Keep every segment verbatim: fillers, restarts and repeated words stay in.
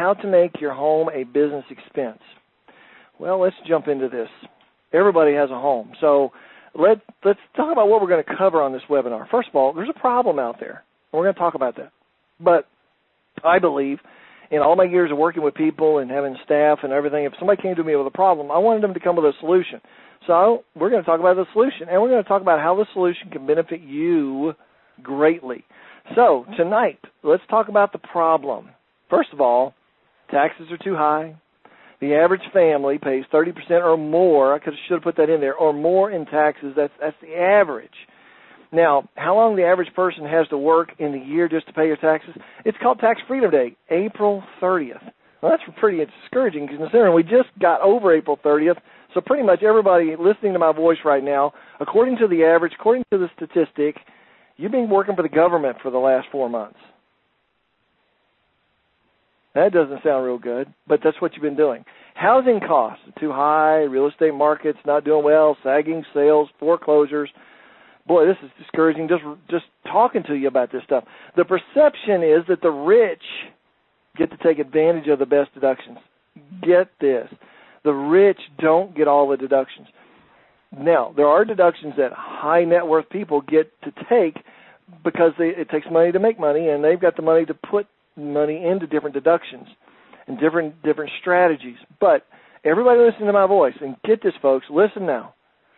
how to make your home a business expense. Well, let's jump into this. Everybody has a home. So let, let's talk about what we're going to cover on this webinar. First of all, there's a problem out there. And we're going to talk about that. But I believe in all my years of working with people and having staff and everything, if somebody came to me with a problem, I wanted them to come with a solution. So we're going to talk about the solution, and we're going to talk about how the solution can benefit you greatly. So tonight, let's talk about the problem. First of all, taxes are too high. The average family pays thirty percent or more. I could should have put that in there, or more in taxes. That's that's the average. Now, how long the average person has to work in the year just to pay your taxes? It's called Tax Freedom Day, April thirtieth. Well, that's pretty discouraging considering we just got over April thirtieth. So pretty much everybody listening to my voice right now, according to the average, according to the statistic, you've been working for the government for the last four months. That doesn't sound real good, but that's what you've been doing. Housing costs are too high, real estate markets not doing well, sagging sales, foreclosures. Boy, this is discouraging just just talking to you about this stuff. The perception is that the rich get to take advantage of the best deductions. Get this. The rich don't get all the deductions. Now, there are deductions that high net worth people get to take because they, it takes money to make money, and they've got the money to put money into different deductions and different different strategies. But everybody listen to my voice, and get this, folks. Listen now.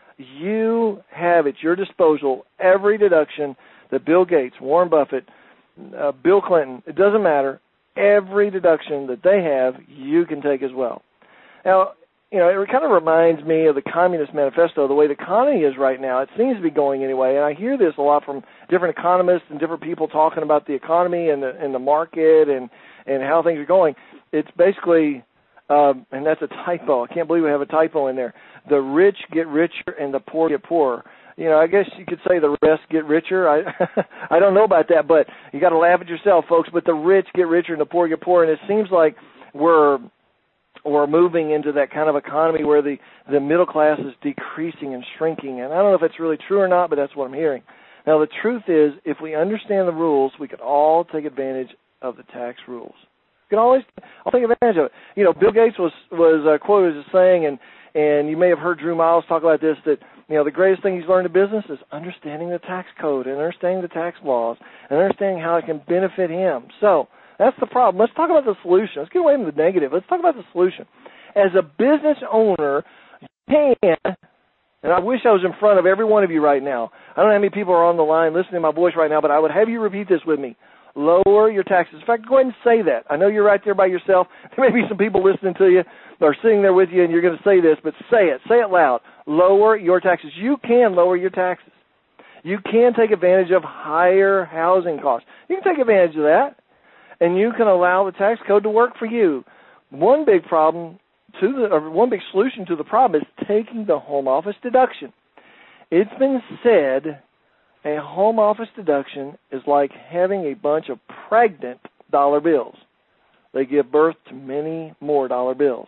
You have at your disposal every deduction that Bill Gates, Warren Buffett, uh, Bill Clinton, it doesn't matter, every deduction that they have, you can take as well. Now, you know, it kind of reminds me of the Communist Manifesto, the way the economy is right now. It seems to be going anyway, and I hear this a lot from different economists and different people talking about the economy and the, and the market and, and how things are going. It's basically, um, and that's a typo. I can't believe we have a typo in there. The rich get richer and the poor get poorer. You know, I guess you could say the rest get richer. I I don't know about that, but you got to laugh at yourself, folks. But the rich get richer and the poor get poorer, and it seems like we're we're moving into that kind of economy where the, the middle class is decreasing and shrinking. And I don't know if it's really true or not, but that's what I'm hearing. Now, the truth is, if we understand the rules, we could all take advantage of the tax rules. We can always I'll take advantage of it. You know, Bill Gates was, was uh, quoted as saying, and, and you may have heard Drew Miles talk about this, that, you know, the greatest thing he's learned in business is understanding the tax code and understanding the tax laws and understanding how it can benefit him. So, that's the problem. Let's talk about the solution. Let's get away from the negative. Let's talk about the solution. As a business owner, you can, and I wish I was in front of every one of you right now. I don't know how many people are on the line listening to my voice right now, but I would have you repeat this with me. Lower your taxes. In fact, go ahead and say that. I know you're right there by yourself. There may be some people listening to you or sitting there with you, and you're going to say this, but say it. Say it loud. Lower your taxes. You can lower your taxes. You can take advantage of higher housing costs. You can take advantage of that. And you can allow the tax code to work for you. One big problem to the, or one big solution to the problem is taking the home office deduction. It's been said a home office deduction is like having a bunch of pregnant dollar bills. They give birth to many more dollar bills.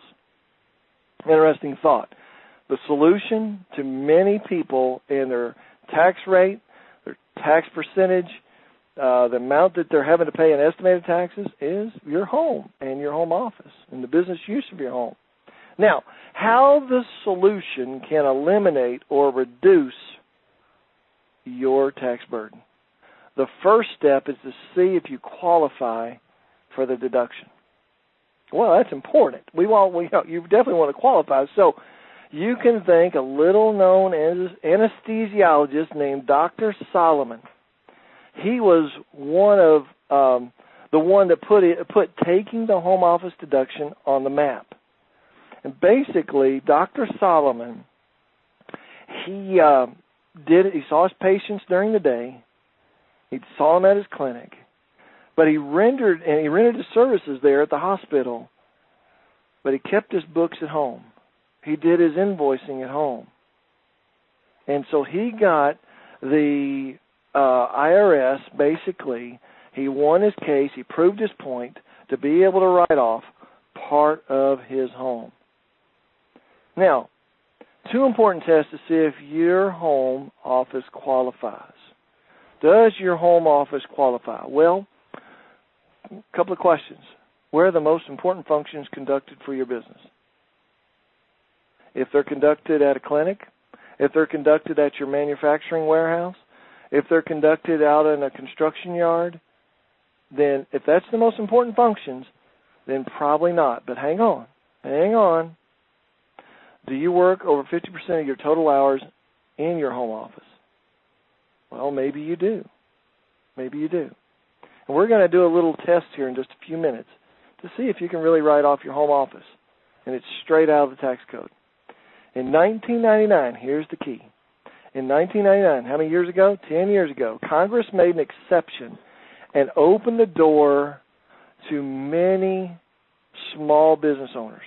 Interesting thought. The solution to many people and their tax rate, their tax percentage, Uh, the amount that they're having to pay in estimated taxes is your home and your home office and the business use of your home. Now, how the solution can eliminate or reduce your tax burden. The first step is to see if you qualify for the deduction. Well, that's important. We want, we, you definitely want to qualify. So you can thank a little-known anesthesiologist named Doctor Solomon. He was one of um, the one that put it, put taking the home office deduction on the map. And basically, Doctor Solomon, he uh, did he saw his patients during the day. He saw them at his clinic, but he rendered and he rendered his services there at the hospital. But he kept his books at home. He did his invoicing at home, and so he got the Uh, I R S, basically, he won his case, he proved his point to be able to write off part of his home. Now, two important tests to see if your home office qualifies. Does your home office qualify? Well, a couple of questions. where are the most important functions conducted for your business? If they're conducted at a clinic, if they're conducted at your manufacturing warehouse, if they're conducted out in a construction yard, then if that's the most important functions, then probably not. But hang on, hang on. Do you work over fifty percent of your total hours in your home office? Well, maybe you do. Maybe you do. And we're going to do a little test here in just a few minutes to see if you can really write off your home office. And it's straight out of the tax code. In nineteen ninety-nine, here's the key. In nineteen ninety-nine, how many years ago? Ten years ago, Congress made an exception and opened the door to many small business owners.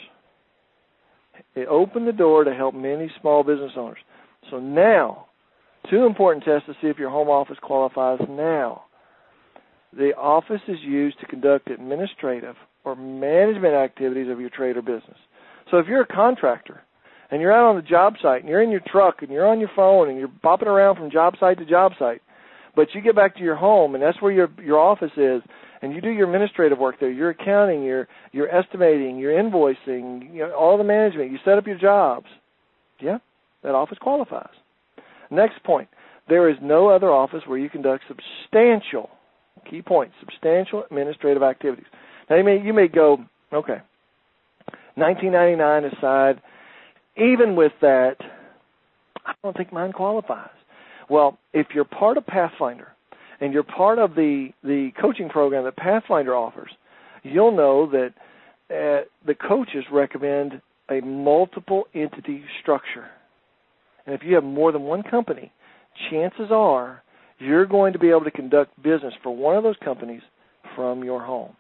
It opened the door to help many small business owners. So now, two important tests to see if your home office qualifies now. The office is used to conduct administrative or management activities of your trade or business. So if you're a contractor and you're out on the job site and you're in your truck and you're on your phone and you're bopping around from job site to job site, but you get back to your home and that's where your your office is, and you do your administrative work there, your accounting, your your estimating, your invoicing, you know, all the management, you set up your jobs, yeah, that office qualifies. Next point, there is no other office where you conduct substantial, key point, substantial administrative activities. Now you may, you may go, okay, nineteen ninety-nine aside, even with that, I don't think mine qualifies. Well, if you're part of Pathfinder and you're part of the, the coaching program that Pathfinder offers, you'll know that uh, the coaches recommend a multiple entity structure. And if you have more than one company, chances are you're going to be able to conduct business for one of those companies from your home.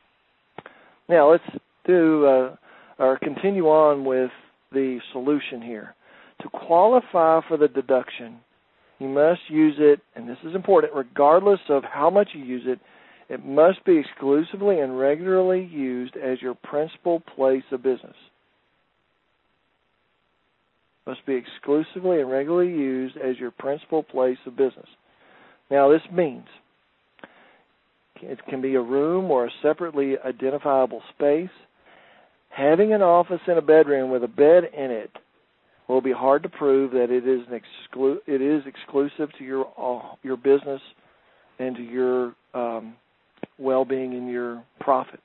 Now, let's do uh, or continue on with the solution here. To qualify for the deduction, you must use it, and this is important, regardless of how much you use it, it must be exclusively and regularly used as your principal place of business. Must be exclusively and regularly used as your principal place of business. Now, this means it can be a room or a separately identifiable space. Having an office in a bedroom with a bed in it will be hard to prove that it is an exclu- it is exclusive to your uh, your business and to your um, well-being and your profit.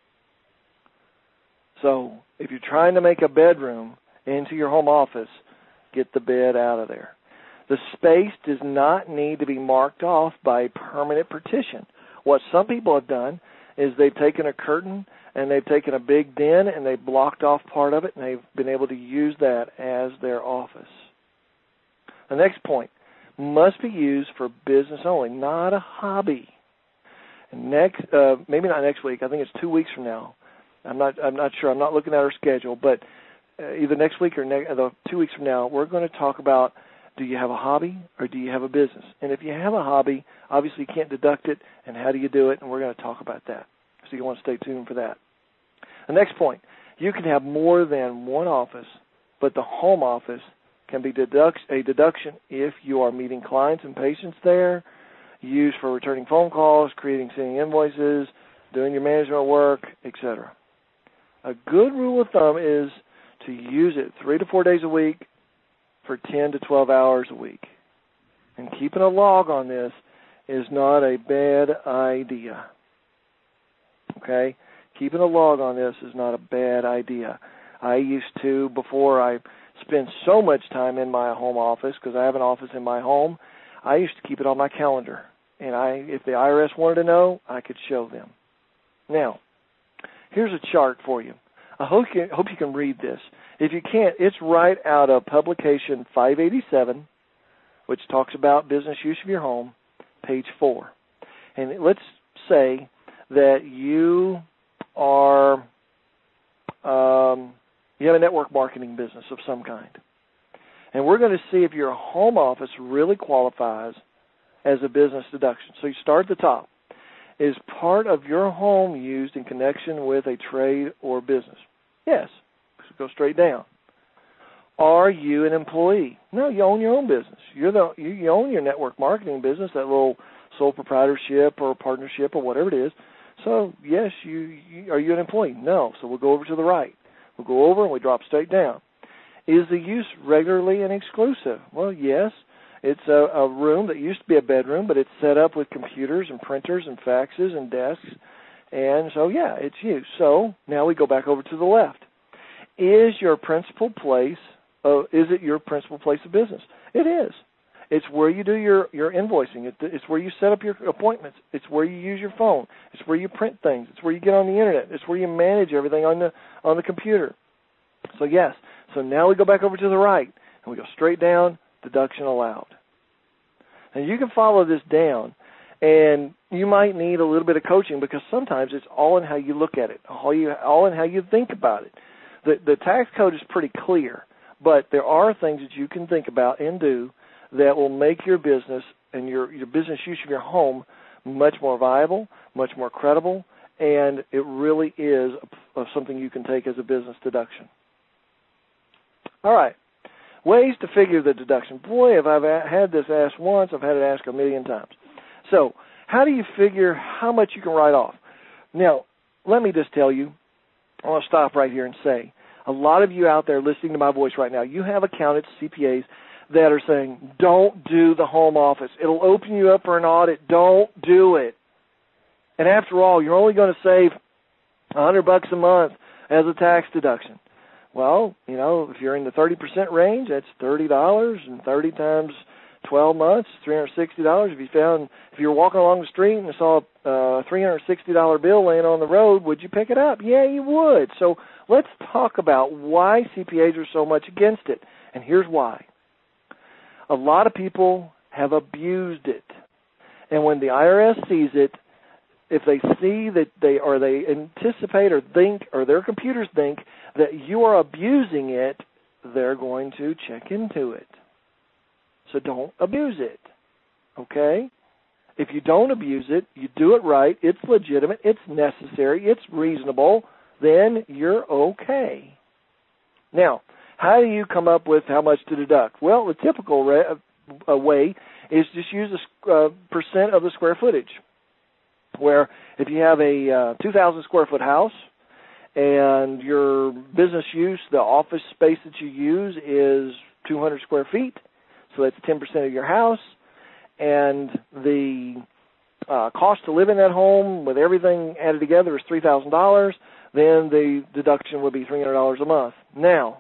So, if you're trying to make a bedroom into your home office, get the bed out of there. The space does not need to be marked off by a permanent partition. What some people have done is they've taken a curtain and they've taken a big den and they've blocked off part of it and they've been able to use that as their office. The next point, must be used for business only, not a hobby. And next, uh, maybe not next week. I think it's two weeks from now. I'm not. I'm not sure. I'm not looking at our schedule, but uh, either next week or ne- uh, two weeks from now, we're going to talk about: do you have a hobby or do you have a business? And if you have a hobby, obviously you can't deduct it. And how do you do it? And we're going to talk about that. So you want to stay tuned for that. The next point: you can have more than one office, but the home office can be deduct- a deduction if you are meeting clients and patients there, used for returning phone calls, creating, sending invoices, doing your management work, et cetera. A good rule of thumb is to use it three to four days a week for ten to twelve hours a week. And keeping a log on this is not a bad idea. Okay? Keeping a log on this is not a bad idea. I used to, before I spent so much time in my home office, because I have an office in my home, I used to keep it on my calendar. And I, if the I R S wanted to know, I could show them. Now, here's a chart for you. I hope you, hope you can read this. If you can't, it's right out of publication five eighty-seven, which talks about business use of your home, page four. And let's say that you are, um, you have a network marketing business of some kind. And we're going to see if your home office really qualifies as a business deduction. So you start at the top. Is part of your home used in connection with a trade or business? Yes. So go straight down. Are you an employee? No, you own your own business. You're the you, you own your network marketing business, that little sole proprietorship or partnership or whatever it is. So, yes, you, you are you an employee? No. So we'll go over to the right. We'll go over and we drop straight down. Is the use regularly and exclusive? Well, yes. It's a, a room that used to be a bedroom, but it's set up with computers and printers and faxes and desks. And so, yeah, it's used. So now we go back over to the left. Is your principal place, uh, is it your principal place of business? It is. It's where you do your, your invoicing. It, it's where you set up your appointments. It's where you use your phone. It's where you print things. It's where you get on the Internet. It's where you manage everything on the on the computer. So, yes. So now we go back over to the right, and we go straight down, deduction allowed. And you can follow this down, and you might need a little bit of coaching because sometimes it's all in how you look at it, all, you, all in how you think about it. The, the tax code is pretty clear, but there are things that you can think about and do that will make your business and your, your business use of your home much more viable, much more credible, and it really is a, a something you can take as a business deduction. All right, ways to figure the deduction. Boy, if I've had this asked once, I've had it asked a million times. So how do you figure how much you can write off? Now, let me just tell you, I want to stop right here and say, a lot of you out there listening to my voice right now, you have accountants, C P As, that are saying, don't do the home office. It'll open you up for an audit. Don't do it. And after all, you're only going to save a hundred bucks a month as a tax deduction. Well, you know, if you're in the thirty percent range, that's thirty dollars, and thirty times twelve months, three hundred sixty dollars. If you found, if you were walking along the street and saw a three hundred sixty dollars bill laying on the road, would you pick it up? Yeah, you would. So let's talk about why C P As are so much against it. And here's why. A lot of people have abused it. And when the I R S sees it, if they see that they, or they anticipate or think, or their computers think that you are abusing it, they're going to check into it. So don't abuse it, okay? If you don't abuse it, you do it right, it's legitimate, it's necessary, it's reasonable, then you're okay. Now, how do you come up with how much to deduct? Well, the typical re- uh, way is just use a uh, percent of the square footage, where if you have a uh, two thousand square foot house and your business use, the office space that you use is two hundred square feet, so that's ten percent of your house, and the uh, cost to live in that home with everything added together is three thousand dollars, then the deduction would be three hundred dollars a month. Now,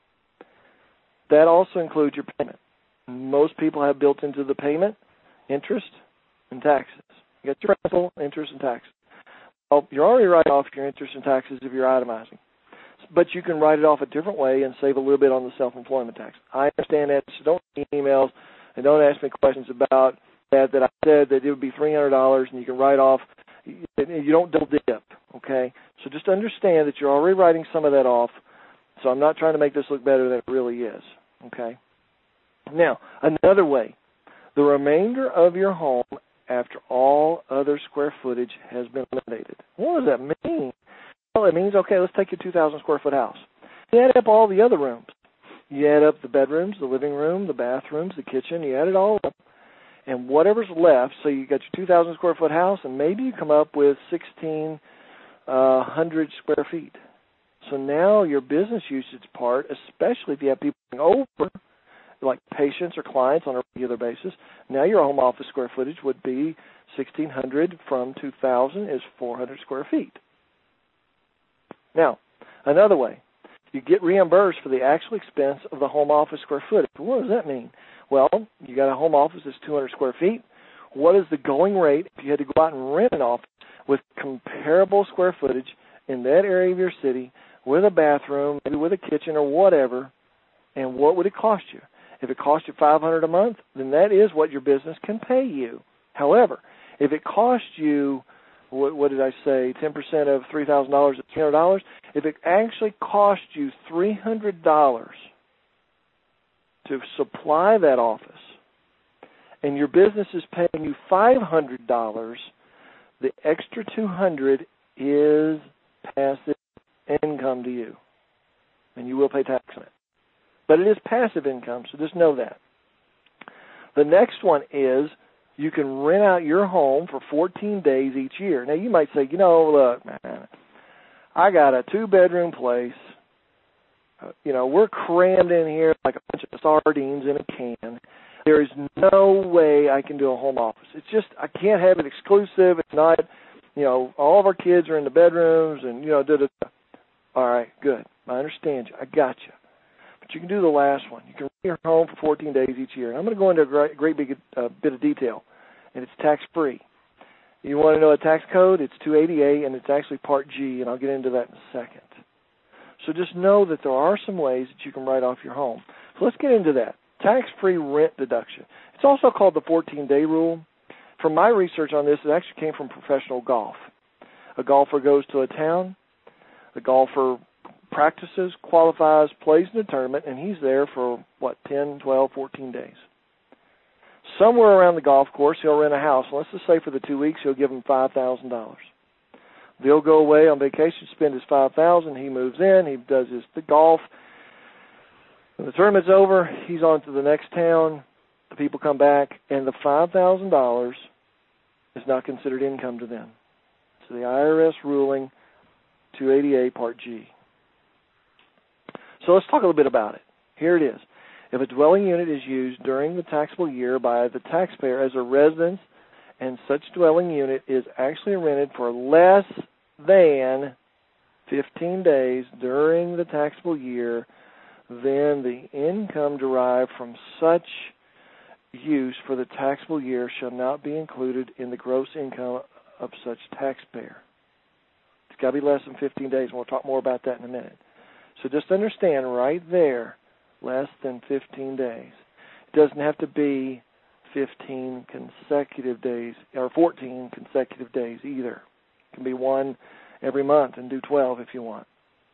that also includes your payment. Most people have built into the payment interest and taxes. You got your principal, interest, and taxes. Well, you're already writing off your interest and taxes if you're itemizing. But you can write it off a different way and save a little bit on the self-employment tax. I understand that, so don't send me emails and don't ask me questions about that, that I said that it would be three hundred dollars and you can write off. You don't double dip, okay? So just understand that you're already writing some of that off, so I'm not trying to make this look better than it really is, okay? Now, another way, the remainder of your home after all other square footage has been eliminated. What does that mean? Well, it means, okay, let's take your two thousand square foot house. You add up all the other rooms. You add up the bedrooms, the living room, the bathrooms, the kitchen. You add it all up. And whatever's left, so you got your two thousand square foot house, and maybe you come up with sixteen hundred square feet. So now your business usage part, especially if you have people over, like patients or clients on a regular basis, now your home office square footage would be sixteen hundred from two thousand is four hundred square feet. Now, another way, you get reimbursed for the actual expense of the home office square footage. What does that mean? Well, you got a home office that's two hundred square feet. What is the going rate if you had to go out and rent an office with comparable square footage in that area of your city with a bathroom, maybe with a kitchen or whatever, and what would it cost you? If it costs you five hundred dollars a month, then that is what your business can pay you. However, if it costs you, what, what did I say, ten percent of three thousand dollars is three hundred dollars, if it actually costs you three hundred dollars to supply that office, and your business is paying you five hundred dollars, the extra two hundred dollars is passive income to you, and you will pay tax on it. But it is passive income, so just know that. The next one is you can rent out your home for fourteen days each year. Now, you might say, you know, look, man, I got a two-bedroom place. Uh, you know, we're crammed in here like a bunch of sardines in a can. There is no way I can do a home office. It's just, I can't have it exclusive. It's not, you know, all of our kids are in the bedrooms and, you know, da-da-da. All right, good. I understand you. I got you. But you can do the last one. You can rent your home for fourteen days each year. And I'm going to go into a great, great big uh, bit of detail, and it's tax-free. You want to know a tax code? It's two eighty-eight, and it's actually Part G, and I'll get into that in a second. So just know that there are some ways that you can write off your home. So let's get into that. Tax-free rent deduction. It's also called the fourteen-day rule. From my research on this, it actually came from professional golf. A golfer goes to a town. The golfer practices, qualifies, plays in a tournament, and he's there for, what, ten, twelve, fourteen days. Somewhere around the golf course, he'll rent a house. Let's just say for the two weeks, he'll give them five thousand dollars. They'll go away on vacation, spend his five thousand dollars. He moves in. He does his the golf. When the tournament's over, he's on to the next town. The people come back, and the five thousand dollars is not considered income to them. So the I R S ruling, two eighty-eight, Part G. So let's talk a little bit about it. Here it is. If a dwelling unit is used during the taxable year by the taxpayer as a residence, and such dwelling unit is actually rented for less than fifteen days during the taxable year, then the income derived from such use for the taxable year shall not be included in the gross income of such taxpayer. It's got to be less than fifteen days, and we'll talk more about that in a minute. So just understand right there, less than fifteen days. It doesn't have to be fifteen consecutive days or fourteen consecutive days either. It can be one every month and do twelve if you want.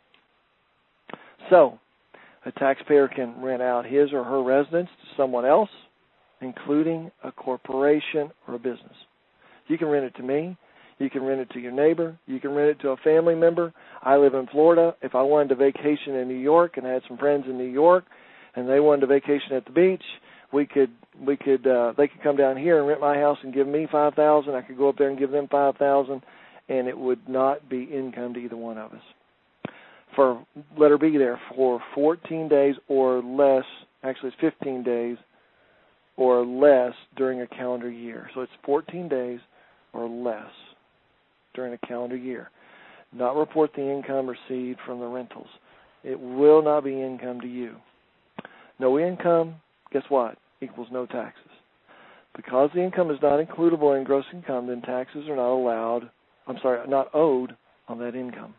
So a taxpayer can rent out his or her residence to someone else, including a corporation or a business. You can rent it to me. You can rent it to your neighbor. You can rent it to a family member. I live in Florida. If I wanted to vacation in New York and I had some friends in New York and they wanted to vacation at the beach, we could we could uh, they could come down here and rent my house and give me five thousand dollars. I could go up there and give them five thousand dollars, and it would not be income to either one of us. For letter B there, for fourteen days or less, actually it's fifteen days or less during a calendar year. So it's fourteen days or less during a calendar year. Not report the income received from the rentals. It will not be income to you. No income, guess what? Equals no taxes. Because the income is not includable in gross income, then taxes are not allowed, I'm sorry, not owed on that income.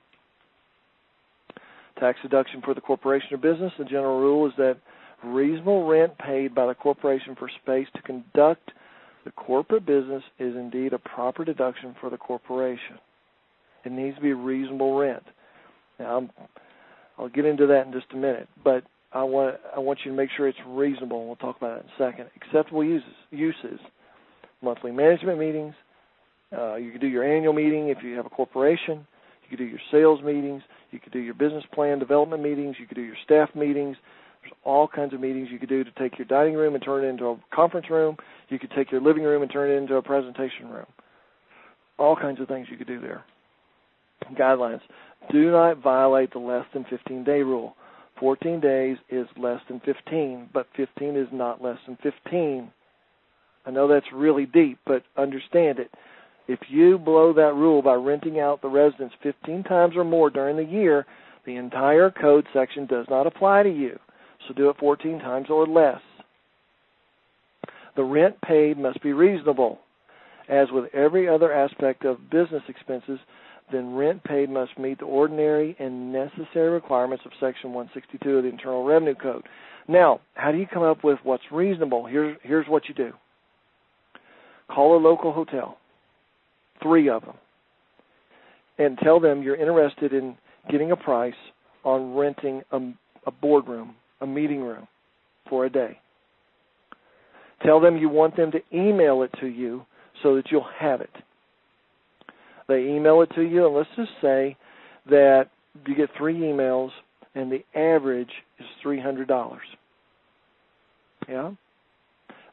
Tax deduction for the corporation or business, the general rule is that reasonable rent paid by the corporation for space to conduct the corporate business is indeed a proper deduction for the corporation. It needs to be reasonable rent. Now, I'm, I'll get into that in just a minute, but I want I want you to make sure it's reasonable, and we'll talk about that in a second. Acceptable uses, uses monthly management meetings. Uh, you could do your annual meeting if you have a corporation. You could do your sales meetings. You could do your business plan development meetings. You could do your staff meetings. There's all kinds of meetings you could do to take your dining room and turn it into a conference room. You could take your living room and turn it into a presentation room. All kinds of things you could do there. Guidelines. Do not violate the less than fifteen-day rule. fourteen days is less than fifteen, but fifteen is not less than fifteen. I know that's really deep, but understand it. If you blow that rule by renting out the residence fifteen times or more during the year, the entire code section does not apply to you. So do it fourteen times or less. The rent paid must be reasonable. As with every other aspect of business expenses, then rent paid must meet the ordinary and necessary requirements of Section one sixty-two of the Internal Revenue Code. Now, how do you come up with what's reasonable? Here's, here's what you do. Call a local hotel, three of them, and tell them you're interested in getting a price on renting a, a boardroom, a meeting room for a day. Tell them you want them to email it to you so that you'll have it. They email it to you, and let's just say that you get three emails, and the average is three hundred dollars. Yeah?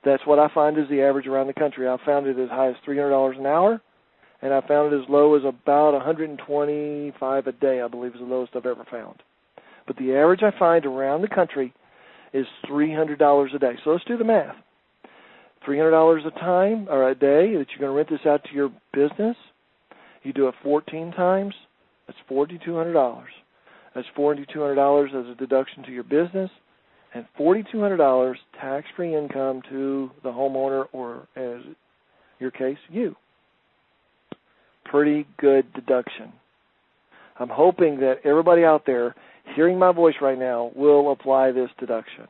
That's what I find is the average around the country. I found it as high as three hundred dollars an hour, and I found it as low as about one hundred twenty-five dollars a day, I believe is the lowest I've ever found. But the average I find around the country is three hundred dollars a day. So let's do the math. three hundred dollars a time or a day that you're going to rent this out to your business. You do it fourteen times, that's four thousand two hundred dollars. That's four thousand two hundred dollars as a deduction to your business, and four thousand two hundred dollars tax-free income to the homeowner, or as your case, you. Pretty good deduction. I'm hoping that everybody out there hearing my voice right now will apply this deduction.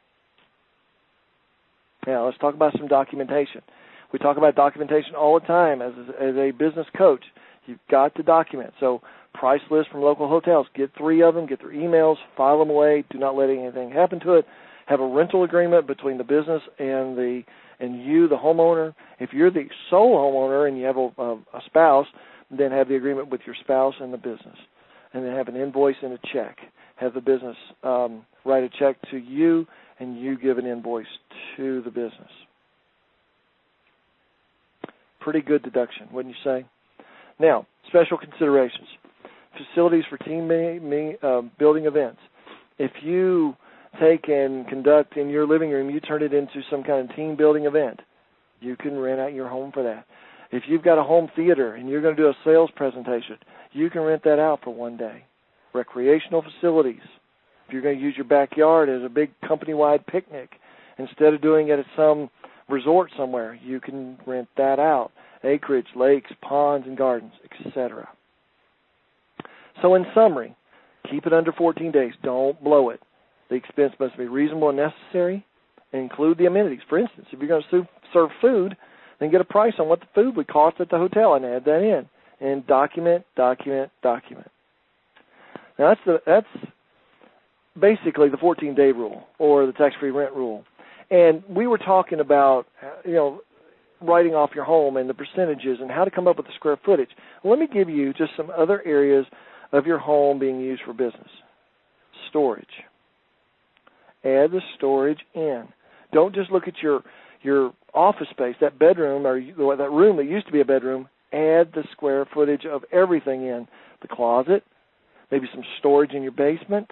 Now, let's talk about some documentation. We talk about documentation all the time as a, as a business coach. You've got to document. So price lists from local hotels. Get three of them. Get their emails. File them away. Do not let anything happen to it. Have a rental agreement between the business and the and you, the homeowner. If you're the sole homeowner and you have a, a, a spouse, then have the agreement with your spouse and the business. And then have an invoice and a check. Have the business um, write a check to you, and you give an invoice to the business. Pretty good deduction, wouldn't you say? Now, special considerations. Facilities for team me, me, uh, building events. If you take and conduct in your living room, you turn it into some kind of team building event, you can rent out your home for that. If you've got a home theater and you're going to do a sales presentation, you can rent that out for one day. Recreational facilities. If you're going to use your backyard as a big company-wide picnic, instead of doing it at some resort somewhere, you can rent that out. Acreage, lakes, ponds, and gardens, et cetera. So in summary, keep it under fourteen days. Don't blow it. The expense must be reasonable and necessary, and include the amenities. For instance, if you're going to serve food, then get a price on what the food would cost at the hotel and add that in. And document, document, document. Now that's the that's basically the fourteen-day rule, or the tax-free rent rule. And we were talking about, you know, writing off your home and the percentages and how to come up with the square footage. Well, let me give you just some other areas of your home being used for business. Storage. Add the storage in. Don't just look at your your office space, that bedroom or that room that used to be a bedroom. Add the square footage of everything in. The closet, maybe some storage in your basement.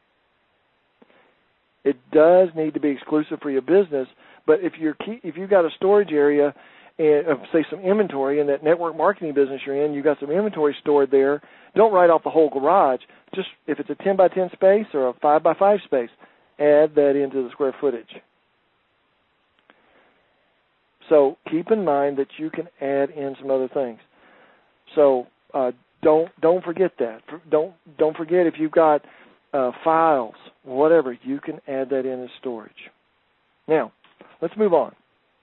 It does need to be exclusive for your business, but if you're key, if you've got a storage area and uh, say some inventory in that network marketing business you're in, you've got some inventory stored there, don't write off the whole garage. Just if it's a ten by ten space or a five by five space, add that into the square footage. So keep in mind that you can add in some other things. So uh, don't don't forget that. Don't don't forget if you've got uh, files, whatever, you can add that in as storage. Now, let's move on.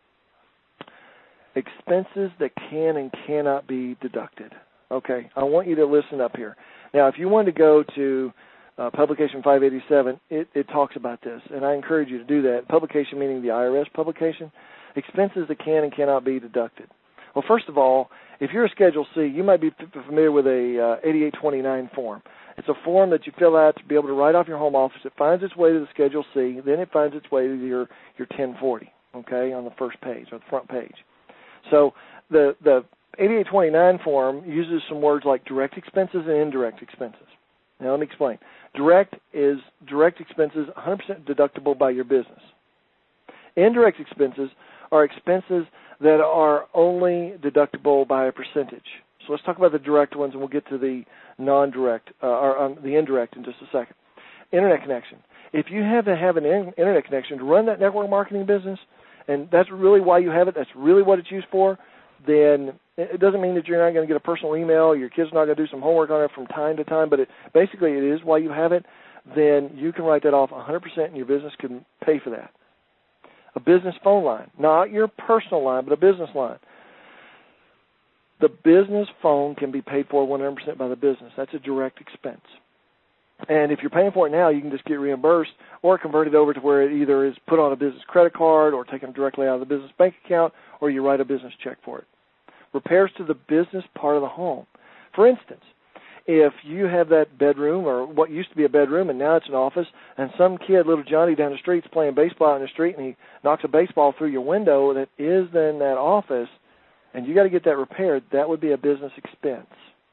Expenses that can and cannot be deducted. Okay, I want you to listen up here. Now, if you want to go to uh, Publication five eighty-seven, it, it talks about this, and I encourage you to do that. Publication meaning the I R S publication. Expenses that can and cannot be deducted. Well, first of all, if you're a Schedule C, you might be familiar with a uh, eighty-eight twenty-nine form. It's a form that you fill out to be able to write off your home office. It finds its way to the Schedule C, then it finds its way to your, your ten forty, okay, on the first page or the front page. So the the eighty-eight twenty-nine form uses some words like direct expenses and indirect expenses. Now let me explain. Direct is direct expenses one hundred percent deductible by your business. Indirect expenses are expenses that are only deductible by a percentage. So let's talk about the direct ones, and we'll get to the non-direct, uh, or um, the indirect in just a second. Internet connection. If you have to have an in- internet connection to run that network marketing business, and that's really why you have it, that's really what it's used for, then it doesn't mean that you're not going to get a personal email, your kid's not going to do some homework on it from time to time, but it, basically it is why you have it, then you can write that off one hundred percent and your business can pay for that. A business phone line, not your personal line, but a business line. The business phone can be paid for one hundred percent by the business. That's a direct expense. And if you're paying for it now, you can just get reimbursed or convert it over to where it either is put on a business credit card or taken directly out of the business bank account, or you write a business check for it. Repairs to the business part of the home. For instance, if you have that bedroom or what used to be a bedroom and now it's an office, and some kid, little Johnny down the street, is playing baseball in the street and he knocks a baseball through your window that is then that office, and you got to get that repaired, that would be a business expense.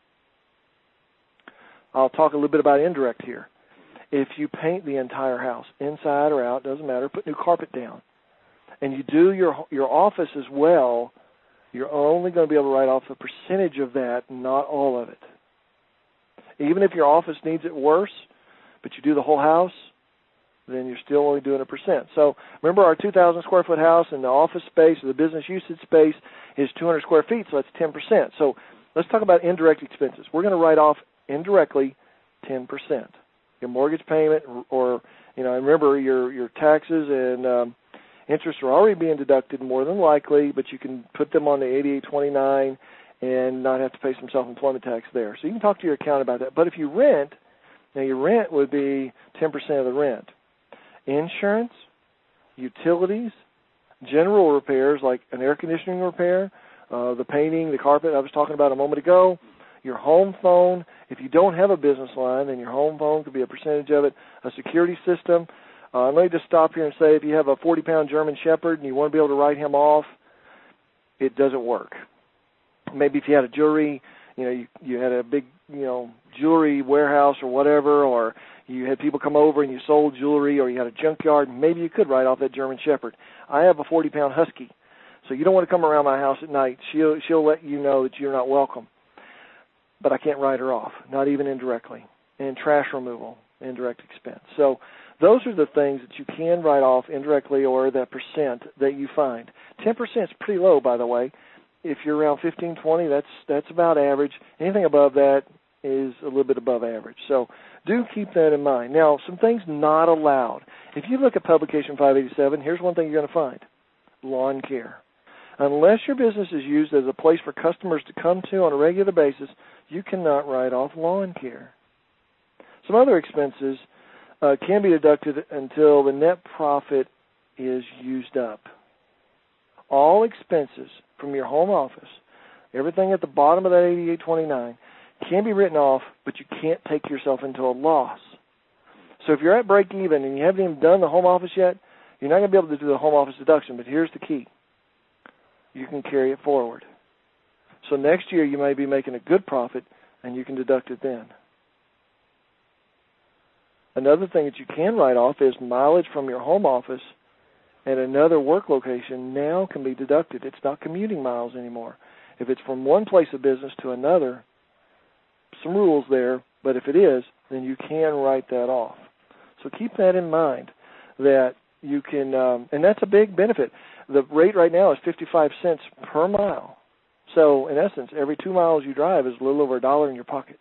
I'll talk a little bit about indirect here. If you paint the entire house, inside or out, doesn't matter, put new carpet down, and you do your your office as well, you're only going to be able to write off a percentage of that, not all of it. Even if your office needs it worse, but you do the whole house, then you're still only doing a percent. So remember, our two thousand square foot house and the office space or the business usage space is two hundred square feet, so that's ten percent. So let's talk about indirect expenses. We're going to write off indirectly ten percent. Your mortgage payment, or, you know, remember your, your taxes and um, interest are already being deducted more than likely, but you can put them on the eighty-eight twenty-nine and not have to pay some self-employment tax there. So you can talk to your accountant about that. But if you rent, now your rent would be ten percent of the rent. Insurance, utilities, general repairs like an air conditioning repair, uh, the painting, the carpet I was talking about a moment ago, your home phone. If you don't have a business line, then your home phone could be a percentage of it. A security system. Uh, let me just stop here and say if you have a forty-pound German Shepherd and you want to be able to write him off, it doesn't work. Maybe if you had a jewelry, you know, you, you had a big, you know, jewelry warehouse or whatever, or you had people come over and you sold jewelry, or you had a junkyard, maybe you could write off that German Shepherd. I have a forty-pound Husky, so you don't want to come around my house at night. She'll, she'll let you know that you're not welcome. But I can't write her off, not even indirectly. And trash removal, indirect expense. So those are the things that you can write off indirectly, or that percent that you find. ten percent is pretty low, by the way. If you're around fifteen, twenty, that's that's about average. Anything above that is a little bit above average. So do keep that in mind. Now, some things not allowed. If you look at Publication five eighty-seven, here's one thing you're going to find. Lawn care. Unless your business is used as a place for customers to come to on a regular basis, you cannot write off lawn care. Some other expenses uh, can be deducted until the net profit is used up. All expenses from your home office, everything at the bottom of that eighty-eight twenty-nine, can be written off, but you can't take yourself into a loss. So if you're at break even and you haven't even done the home office yet, you're not going to be able to do the home office deduction, but here's the key. You can carry it forward. So next year you may be making a good profit, and you can deduct it then. Another thing that you can write off is mileage from your home office at another work location now can be deducted. It's not commuting miles anymore. If it's from one place of business to another, some rules there, but if it is, then you can write that off. So keep that in mind, that you can, um, and that's a big benefit. The rate right now is fifty-five cents per mile. So, in essence, every two miles you drive is a little over a dollar in your pocket.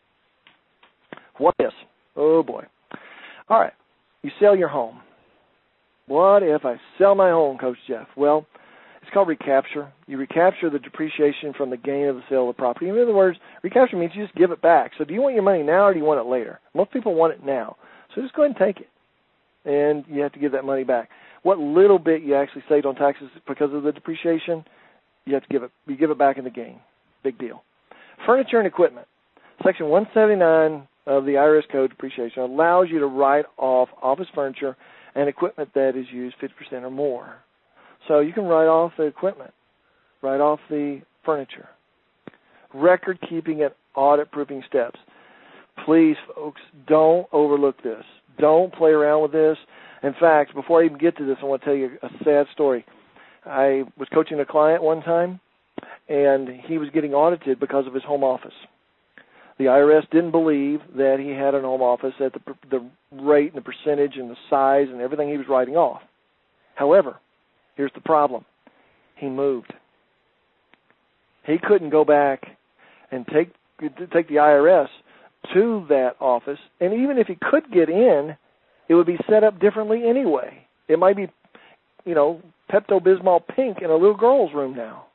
What if? Oh, boy. All right. You sell your home. What if I sell my home, Coach Jeff? Well, it's called recapture. You recapture the depreciation from the gain of the sale of the property. In other words, recapture means you just give it back. So do you want your money now or do you want it later? Most people want it now. So just go ahead and take it. And you have to give that money back. What little bit you actually saved on taxes because of the depreciation, you have to give it. You give it back in the gain. Big deal. Furniture and equipment. Section one seventy-nine of the I R S Code depreciation allows you to write off office furniture and equipment that is used fifty percent or more. So you can write off the equipment, write off the furniture. Record keeping and audit proofing steps. Please, folks, don't overlook this. Don't play around with this. In fact, before I even get to this, I want to tell you a sad story. I was coaching a client one time, and he was getting audited because of his home office. The I R S didn't believe that he had an home office at the, the rate and the percentage and the size and everything he was writing off. However, here's the problem. He moved. He couldn't go back and take take the I R S to that office, and even if he could get in, it would be set up differently anyway. It might be, you know, Pepto-Bismol pink in a little girl's room now.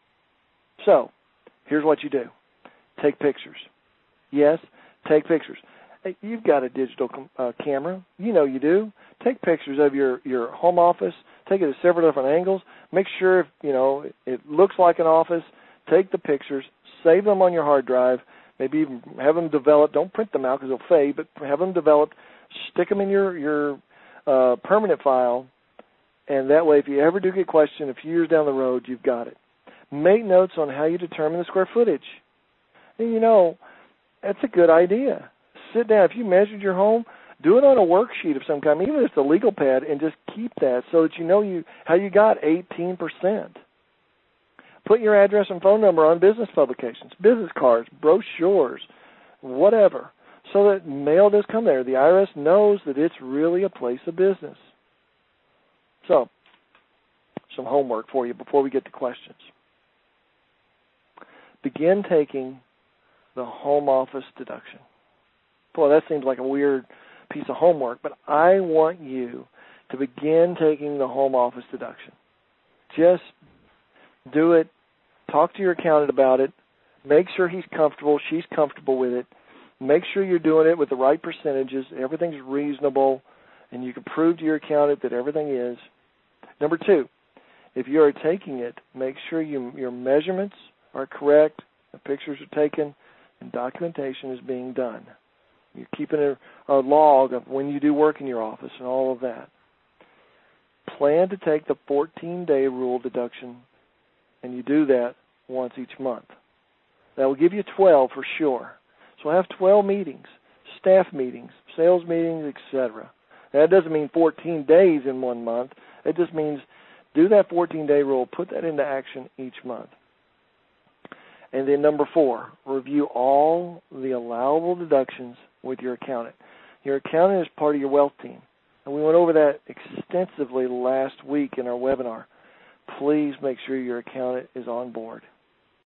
So, here's what you do. Take pictures. Yes, take pictures. Hey, you've got a digital uh, camera. You know you do. Take pictures of your, your home office. Take it at several different angles. Make sure, if, you know, it looks like an office. Take the pictures. Save them on your hard drive. Maybe even have them developed. Don't print them out because they'll fade, but have them developed. Stick them in your, your uh, permanent file, and that way if you ever do get questioned a few years down the road, you've got it. Make notes on how you determine the square footage. And, you know, that's a good idea. Sit down. If you measured your home, do it on a worksheet of some kind, even if it's a legal pad, and just keep that so that you know you how you got eighteen percent. Put your address and phone number on business publications, business cards, brochures, whatever, so that mail does come there. The I R S knows that it's really a place of business. So, some homework for you before we get to questions. Begin taking the home office deduction. Boy, that seems like a weird piece of homework, but I want you to begin taking the home office deduction. Just do it. Talk to your accountant about it. Make sure he's comfortable, she's comfortable with it. Make sure you're doing it with the right percentages. Everything's reasonable, and you can prove to your accountant that everything is. Number two, if you are taking it, make sure you, your measurements are correct, the pictures are taken, and documentation is being done. You're keeping a, a log of when you do work in your office and all of that. Plan to take the fourteen-day rule deduction, and you do that once each month. That will give you twelve for sure. So have twelve meetings, staff meetings, sales meetings, et cetera. That doesn't mean fourteen days in one month. It just means do that fourteen-day rule, put that into action each month. And then number four, review all the allowable deductions with your accountant. Your accountant is part of your wealth team, and we went over that extensively last week in our webinar. Please make sure your accountant is on board.